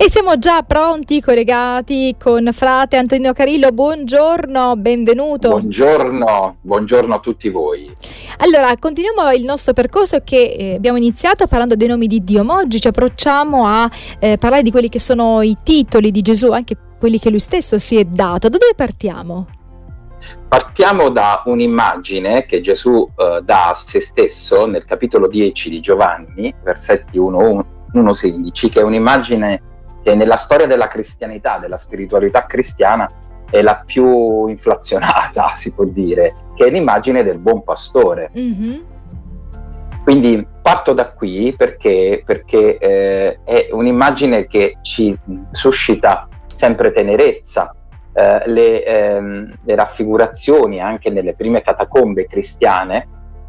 E siamo già pronti, collegati con frate Antonino Carillo. Buongiorno, benvenuto. Buongiorno a tutti voi. Allora, continuiamo il nostro percorso che abbiamo iniziato parlando dei nomi di Dio, ma oggi ci approcciamo a parlare di quelli che sono i titoli di Gesù, anche quelli che lui stesso si è dato. Da dove partiamo? Partiamo da un'immagine che Gesù dà a se stesso nel capitolo 10 di Giovanni, versetti 1-16, che è un'immagine che nella storia della cristianità, della spiritualità cristiana, è la più inflazionata, si può dire, che è l'immagine del buon pastore. Mm-hmm. Quindi parto da qui perché è un'immagine che ci suscita sempre tenerezza. Le raffigurazioni anche nelle prime catacombe cristiane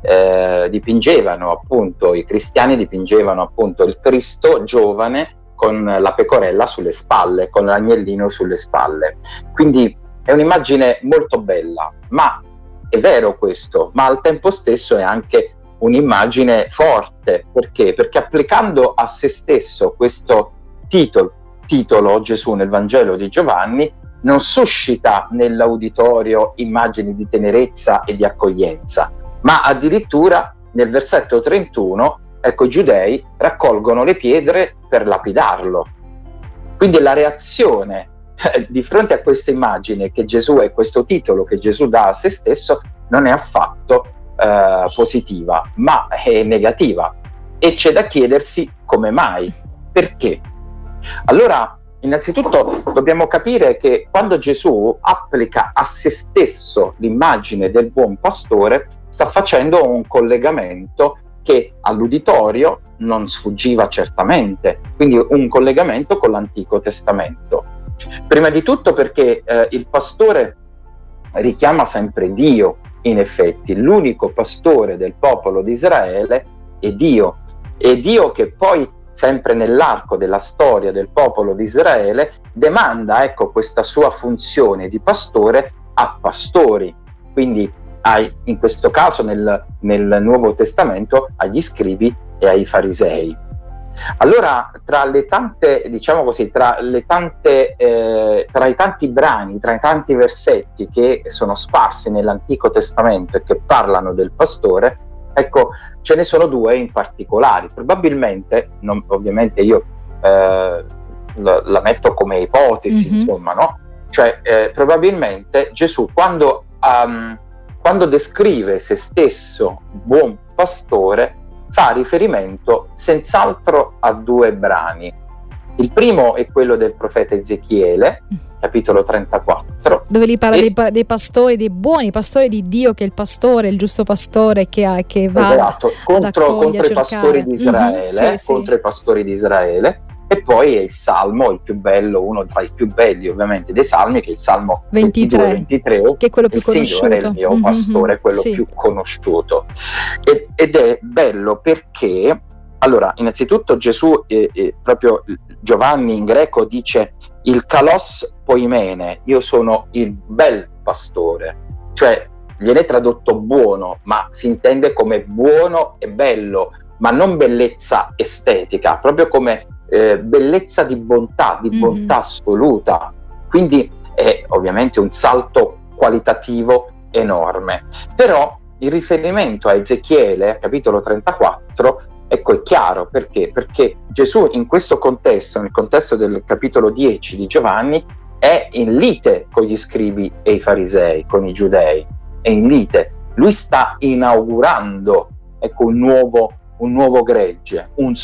i cristiani dipingevano appunto il Cristo giovane con la pecorella sulle spalle, con l'agnellino sulle spalle. Quindi è un'immagine molto bella, ma è vero questo, ma al tempo stesso è anche un'immagine forte. Perché? Perché applicando a se stesso questo titolo Gesù nel Vangelo di Giovanni non suscita nell'uditorio immagini di tenerezza e di accoglienza, ma addirittura nel versetto 31 i giudei raccolgono le pietre per lapidarlo. Quindi la reazione di fronte a questa immagine che Gesù è, questo titolo che Gesù dà a se stesso, non è affatto positiva, ma è negativa. E c'è da chiedersi come mai. Perché? Allora, innanzitutto dobbiamo capire che quando Gesù applica a se stesso l'immagine del buon pastore, sta facendo un collegamento che all'uditorio non sfuggiva certamente, quindi un collegamento con l'Antico Testamento. Prima di tutto perché il pastore richiama sempre Dio, in effetti, l'unico pastore del popolo di Israele è Dio che poi, sempre nell'arco della storia del popolo di Israele, demanda questa sua funzione di pastore a pastori, quindi in questo caso nel Nuovo Testamento agli scribi e ai farisei. Allora, tra i tanti brani, tra i tanti versetti che sono sparsi nell'Antico Testamento e che parlano del pastore, ce ne sono due in particolare. Probabilmente, ovviamente io la metto come ipotesi, mm-hmm. Insomma, no? Probabilmente Gesù quando descrive se stesso buon pastore fa riferimento senz'altro a due brani. Il primo è quello del profeta Ezechiele, capitolo 34, dove li parla dei pastori, dei buoni pastori di Dio, che è il pastore, il giusto pastore che va contro i pastori di Israele, contro i pastori di Israele. E poi è il Salmo, il più bello, uno tra i più belli ovviamente dei Salmi, che è il Salmo 23, che è quello più conosciuto. Il Signore è il mio pastore, quello più conosciuto. Ed è bello perché, allora, innanzitutto Gesù, proprio Giovanni in greco dice il kalos poimene, io sono il bel pastore, cioè viene tradotto buono, ma si intende come buono e bello, ma non bellezza estetica, proprio come bellezza di bontà assoluta. Quindi è ovviamente un salto qualitativo enorme. Però il riferimento a Ezechiele, capitolo 34, è chiaro. Perché Gesù in questo contesto, nel contesto del capitolo 10 di Giovanni, è in lite con gli scribi e i farisei, con i giudei, è in lite. Lui sta inaugurando un nuovo gregge, un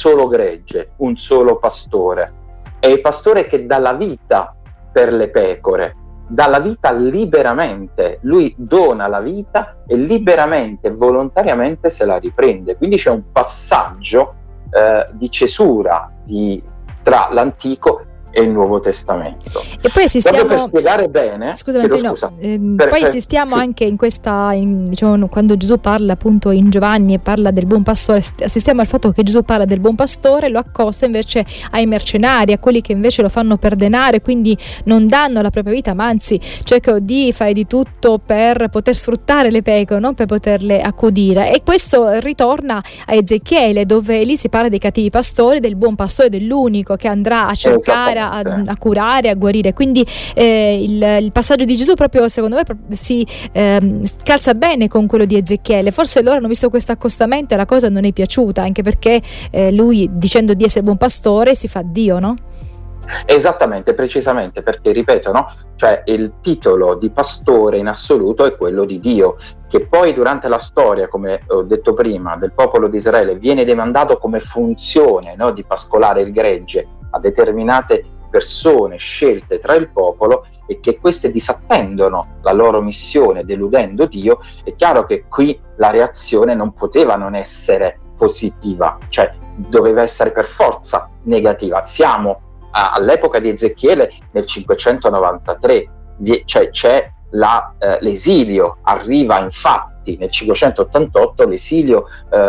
solo pastore. È il pastore che dà la vita per le pecore, dà la vita liberamente. Lui dona la vita e liberamente, volontariamente se la riprende. Quindi c'è un passaggio di cesura tra l'Antico e il Nuovo Testamento. E poi proprio per spiegare bene, poi assistiamo anche in questa, quando Gesù parla appunto in Giovanni e parla del buon pastore, assistiamo al fatto che Gesù parla del buon pastore, lo accosta invece ai mercenari, a quelli che invece lo fanno per denaro, quindi non danno la propria vita, ma anzi cercano di fare di tutto per poter sfruttare le pecore, non per poterle accudire. E questo ritorna a Ezechiele, dove lì si parla dei cattivi pastori, del buon pastore, dell'unico che andrà a cercare, andare a curare, a guarire. Quindi il passaggio di Gesù proprio, secondo me, si calza bene con quello di Ezechiele. Forse loro hanno visto questo accostamento e la cosa non è piaciuta, anche perché lui, dicendo di essere buon pastore, si fa Dio, no? Esattamente, precisamente, perché ripeto, no? Cioè il titolo di pastore in assoluto è quello di Dio, che poi durante la storia, come ho detto prima, del popolo di Israele viene demandato come funzione, no? Di pascolare il gregge a determinate persone scelte tra il popolo, e che queste disattendono la loro missione deludendo Dio. È chiaro che qui la reazione non poteva non essere positiva, cioè doveva essere per forza negativa. Siamo all'epoca di Ezechiele nel 593, cioè c'è l'esilio, arriva infatti nel 588 l'esilio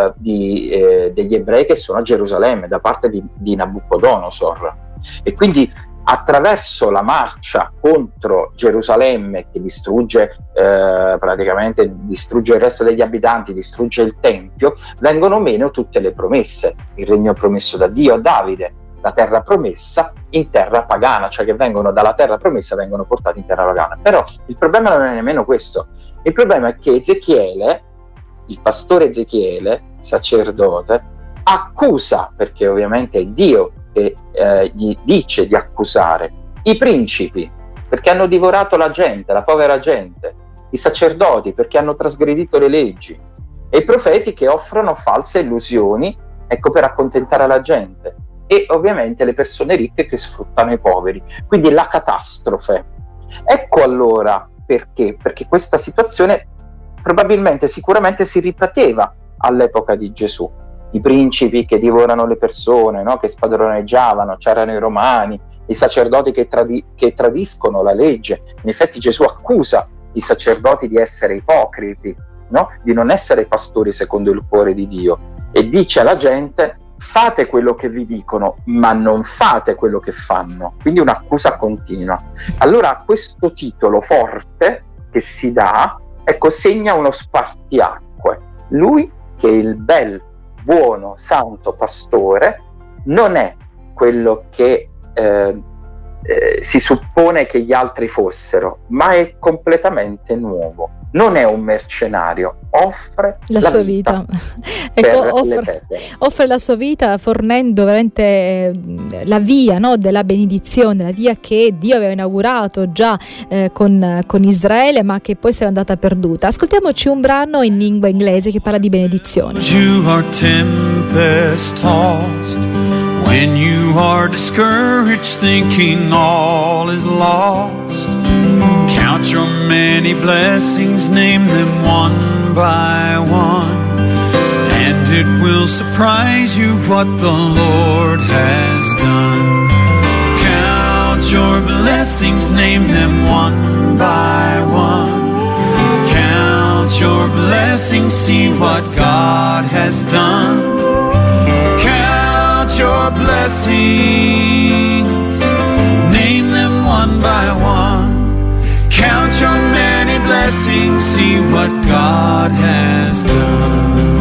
degli ebrei che sono a Gerusalemme da parte di Nabucodonosor, e quindi attraverso la marcia contro Gerusalemme, che distrugge praticamente distrugge il resto degli abitanti, distrugge il Tempio, vengono meno tutte le promesse, il regno promesso da Dio a Davide, la terra promessa in terra pagana, cioè che vengono dalla terra promessa, vengono portati in terra pagana. Però il problema non è nemmeno questo, il problema è che Ezechiele, il pastore Ezechiele, sacerdote, accusa, perché ovviamente è Dio che gli dice di accusare, i principi perché hanno divorato la gente, la povera gente, i sacerdoti perché hanno trasgredito le leggi, e i profeti che offrono false illusioni, ecco, per accontentare la gente, e ovviamente le persone ricche che sfruttano i poveri. Quindi la catastrofe. Ecco allora perché questa situazione probabilmente, sicuramente si ripeteva all'epoca di Gesù. I principi che divorano le persone, no? Che spadroneggiavano, c'erano i romani, i sacerdoti che tradiscono la legge. In effetti Gesù accusa i sacerdoti di essere ipocriti, no? Di non essere pastori secondo il cuore di Dio, e dice alla gente: fate quello che vi dicono, ma non fate quello che fanno. Quindi un'accusa continua. Allora questo titolo forte che si dà, ecco, segna uno spartiacque. Lui, che è il bel, buono, santo pastore, non è quello che si suppone che gli altri fossero, ma è completamente nuovo. Non è un mercenario, offre la sua vita. Ecco, offre la sua vita fornendo veramente la via, no, della benedizione, la via che Dio aveva inaugurato già con Israele, ma che poi si era andata perduta. Ascoltiamoci un brano in lingua inglese che parla di benedizione. You are tempest tossed, when you are discouraged, thinking all is lost. Count your many blessings, name them one by one, and it will surprise you what the Lord has done. Count your blessings, name them one by one. Count your blessings, see what God has done. Count your blessings, name them one by one. Count your many blessings, see what God has done.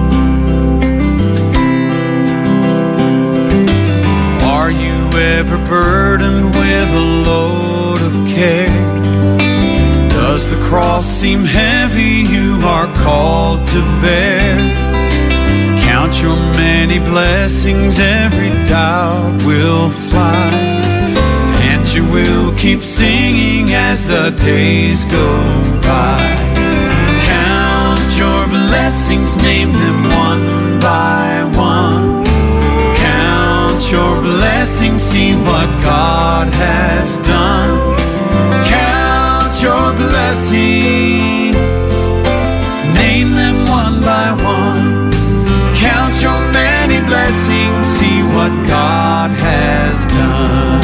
Are you ever burdened with a load of care? Does the cross seem heavy you are called to bear? Count your many blessings, every doubt will fly, and you will keep singing as the days go by. Count your blessings, name them one by one. Count your blessings, see what God has done. Count your blessings, name them one by one. Count your many blessings, see what God has done.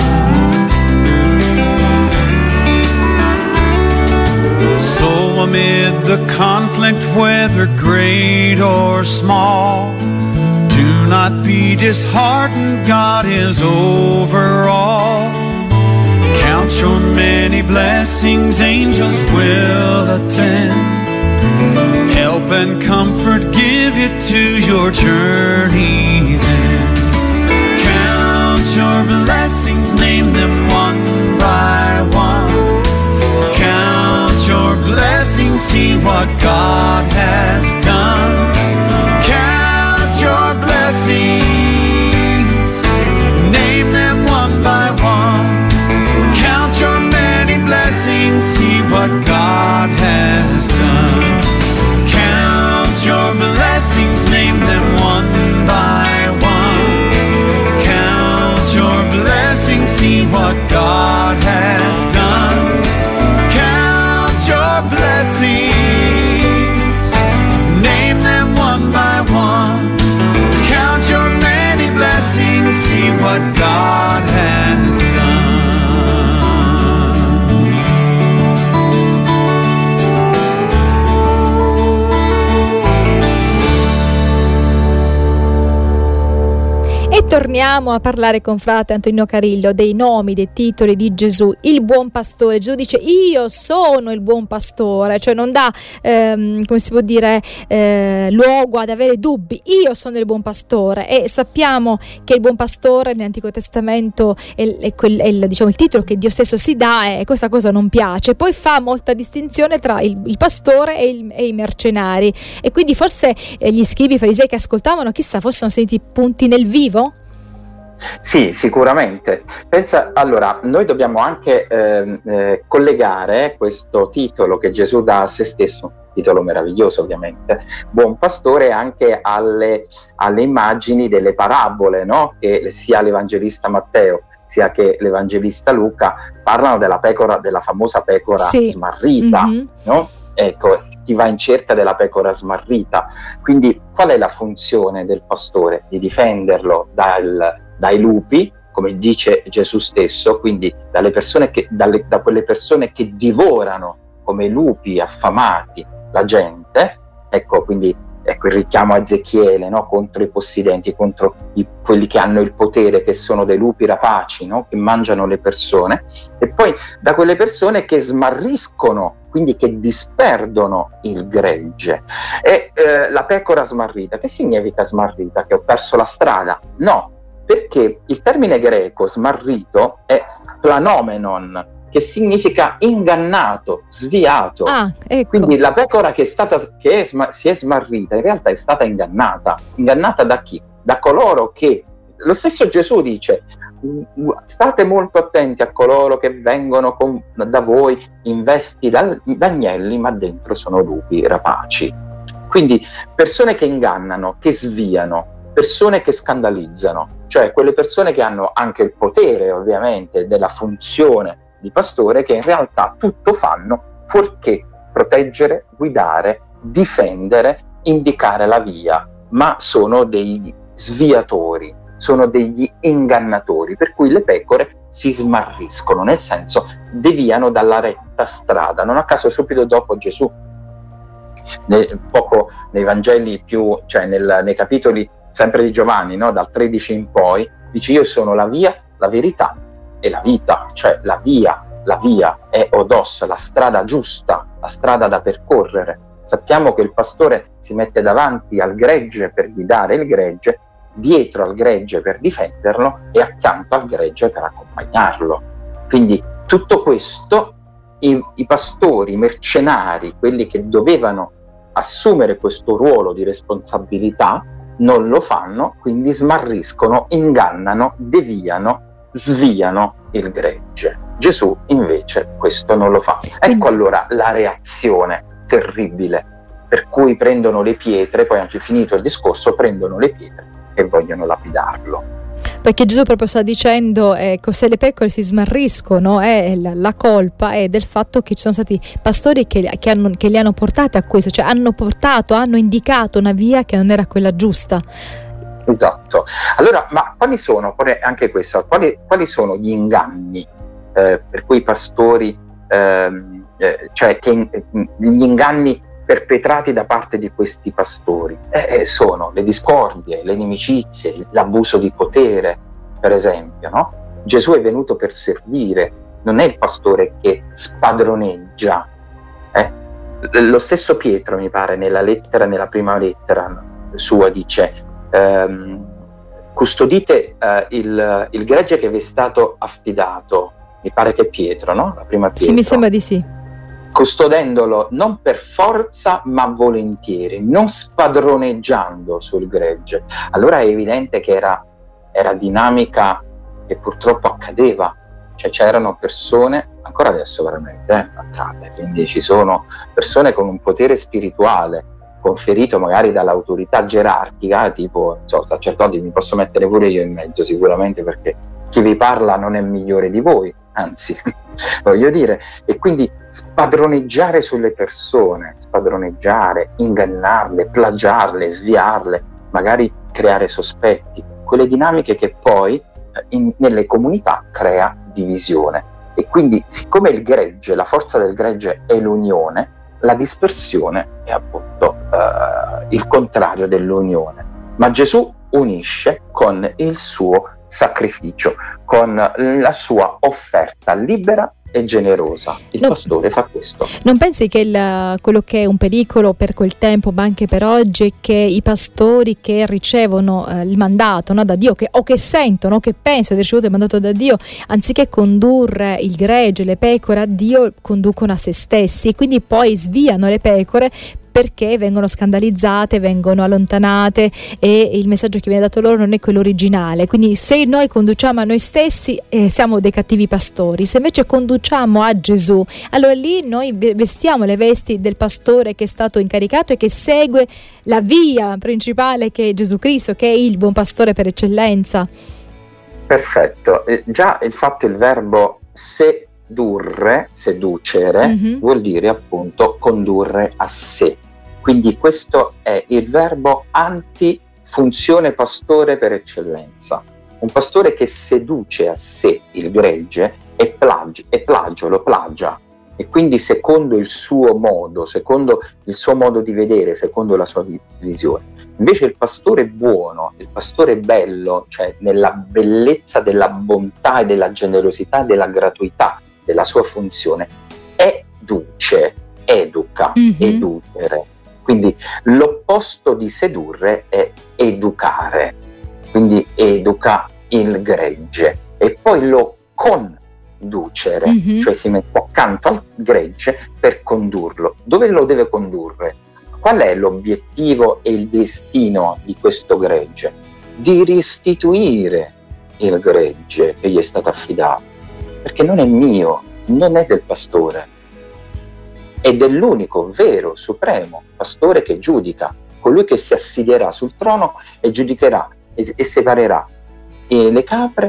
So amid the conflict, whether great or small, do not be disheartened, God is over all. Count your many blessings, angels will attend, help and comfort give you to your journey's end. Count your blessings, name what God has done. Count your blessings, name them one by one. Count your many blessings, see what God has done. Count your blessings, name them one by one. Count your blessings, see what God has done. Count your blessings, name them one by one. Count your many blessings, see what God has done. E torniamo a parlare con frate Antonino Carillo dei nomi, dei titoli di Gesù, il buon pastore. Gesù dice: io sono il buon pastore, cioè non dà, come si può dire, luogo ad avere dubbi. Io sono il buon pastore, e sappiamo che il buon pastore nell'Antico Testamento è diciamo, il titolo che Dio stesso si dà, e questa cosa non piace. Poi fa molta distinzione tra il pastore e i mercenari, e quindi forse gli scribi, i farisei che ascoltavano, chissà, fossero sentiti punti nel vivo. Sì, sicuramente. Pensa, allora, noi dobbiamo anche collegare questo titolo che Gesù dà a se stesso, titolo meraviglioso ovviamente, buon pastore, anche alle immagini delle parabole, no? Che sia l'Evangelista Matteo sia che l'Evangelista Luca parlano della pecora, della famosa pecora smarrita, no? Ecco, chi va in cerca della pecora smarrita. Quindi qual è la funzione del pastore? Di difenderlo dai lupi, come dice Gesù stesso, quindi dalle persone da quelle persone che divorano come lupi affamati la gente. Ecco, quindi ecco il richiamo a Ezechiele, no? Contro i possidenti, contro quelli che hanno il potere, che sono dei lupi rapaci, no? Che mangiano le persone. E poi da quelle persone che smarriscono, quindi che disperdono il gregge. E la pecora smarrita, che significa smarrita? Che ho perso la strada? No, perché il termine greco smarrito è planomenon, che significa ingannato, sviato. Ecco. Quindi la pecora si è smarrita in realtà è stata ingannata. Ingannata da chi? Da coloro che, lo stesso Gesù dice, state molto attenti a coloro che vengono da voi in vesti d'agnelli, ma dentro sono lupi rapaci. Quindi persone che ingannano, che sviano, persone che scandalizzano, cioè quelle persone che hanno anche il potere ovviamente della funzione di pastore, che in realtà tutto fanno fuorché proteggere, guidare, difendere, indicare la via, ma sono degli sviatori, sono degli ingannatori, per cui le pecore si smarriscono, nel senso deviano dalla retta strada. Non a caso subito dopo Gesù, poco nei Vangeli cioè nei capitoli sempre di Giovanni, no? Dal 13 in poi, dice: io sono la via, la verità e la vita, cioè la via è odos, la strada giusta, la strada da percorrere. Sappiamo che il pastore si mette davanti al gregge per guidare il gregge, dietro al gregge per difenderlo e accanto al gregge per accompagnarlo. Quindi tutto questo i pastori, i mercenari, quelli che dovevano assumere questo ruolo di responsabilità, non lo fanno, quindi smarriscono, ingannano, deviano, sviano il gregge. Gesù invece questo non lo fa. Ecco allora la reazione terribile per cui prendono le pietre, poi anche finito il discorso, prendono le pietre e vogliono lapidarlo. Perché Gesù proprio sta dicendo, se le pecore si smarriscono, la colpa è del fatto che ci sono stati pastori che li hanno portati a questo, cioè hanno indicato una via che non era quella giusta. Esatto. Allora, ma quali sono, anche questo, quali sono gli inganni per cui i pastori, cioè gli inganni perpetrati da parte di questi pastori? Sono le discordie, le inimicizie, l'abuso di potere, per esempio, no? Gesù è venuto per servire, non è il pastore che spadroneggia. Lo stesso Pietro, mi pare, nella prima lettera sua dice: custodite il gregge che vi è stato affidato. Mi pare che è Pietro, no? La prima Pietro. Sì, mi sembra di sì. custodendolo non per forza ma volentieri, non spadroneggiando sul gregge. Allora è evidente che era dinamica che purtroppo accadeva, cioè c'erano persone, ancora adesso veramente accade, quindi ci sono persone con un potere spirituale conferito magari dall'autorità gerarchica, tipo sacerdoti, mi posso mettere pure io in mezzo sicuramente, perché chi vi parla non è migliore di voi, anzi voglio dire, e quindi spadroneggiare sulle persone, spadroneggiare, ingannarle, plagiarle, sviarle, magari creare sospetti, quelle dinamiche che poi nelle comunità crea divisione. E quindi, siccome il gregge, la forza del gregge è l'unione, la dispersione è appunto il contrario dell'unione. Ma Gesù unisce con il suo sacrificio, con la sua offerta libera e generosa. Il pastore fa questo. Non pensi che quello che è un pericolo per quel tempo, ma anche per oggi, è che i pastori che ricevono il mandato, no, da Dio, che sentono, che pensano di aver ricevuto il mandato da Dio, anziché condurre il gregge, le pecore a Dio, conducono a se stessi, quindi poi sviano le pecore perché vengono scandalizzate, vengono allontanate, e il messaggio che viene dato loro non è quello originale. Quindi se noi conduciamo a noi stessi siamo dei cattivi pastori, se invece conduciamo a Gesù, allora lì noi vestiamo le vesti del pastore che è stato incaricato e che segue la via principale, che è Gesù Cristo, che è il buon pastore per eccellenza. Perfetto, già il verbo seducere, vuol dire appunto condurre a sé. Quindi questo è il verbo antifunzione pastore per eccellenza. Un pastore che seduce a sé il gregge è plagio, lo plagia, e quindi secondo il suo modo di vedere, secondo la sua visione. Invece il pastore buono, il pastore bello, cioè nella bellezza della bontà e della generosità e della gratuità della sua funzione, educa, edudere. Quindi l'opposto di sedurre è educare, quindi educa il gregge e poi lo conducere, cioè si mette accanto al gregge per condurlo. Dove lo deve condurre? Qual è l'obiettivo e il destino di questo gregge? Di restituire il gregge che gli è stato affidato, perché non è mio, non è del pastore, è dell'unico vero supremo pastore che giudica, colui che si assidierà sul trono e giudicherà e separerà le capre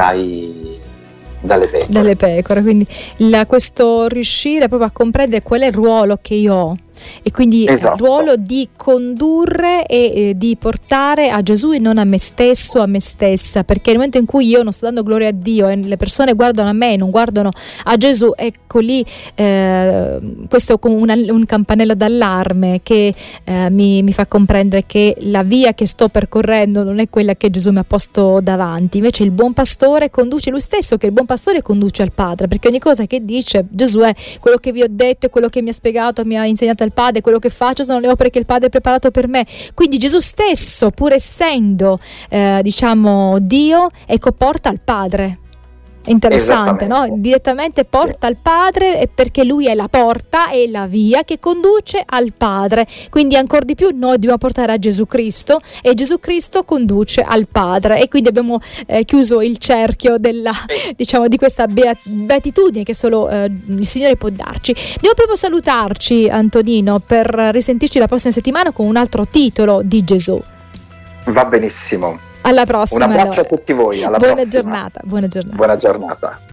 dalle pecore. Quindi questo riuscire proprio a comprendere qual è il ruolo che io ho, e quindi il ruolo di condurre e di portare a Gesù e non a me stesso, a me stessa, perché nel momento in cui io non sto dando gloria a Dio e le persone guardano a me e non guardano a Gesù, ecco lì questo è come un campanello d'allarme che mi fa comprendere che la via che sto percorrendo non è quella che Gesù mi ha posto davanti. Invece il buon pastore conduce lui stesso, che il buon pastore conduce al Padre, perché ogni cosa che dice Gesù è quello che vi ho detto, è quello che mi ha spiegato, mi ha insegnato il Padre, quello che faccio sono le opere che il Padre ha preparato per me. Quindi Gesù stesso, pur essendo Dio, ecco, porta al Padre. È interessante, no? Direttamente porta al Padre, perché lui è la porta e la via che conduce al Padre. Quindi ancora di più noi dobbiamo portare a Gesù Cristo e Gesù Cristo conduce al Padre, e quindi abbiamo chiuso il cerchio della, di questa beatitudine che solo il Signore può darci. Devo proprio salutarci, Antonino, per risentirci la prossima settimana con un altro titolo di Gesù. Va benissimo. Alla prossima. Un abbraccio a tutti voi. Alla prossima. Buona giornata. Buona giornata.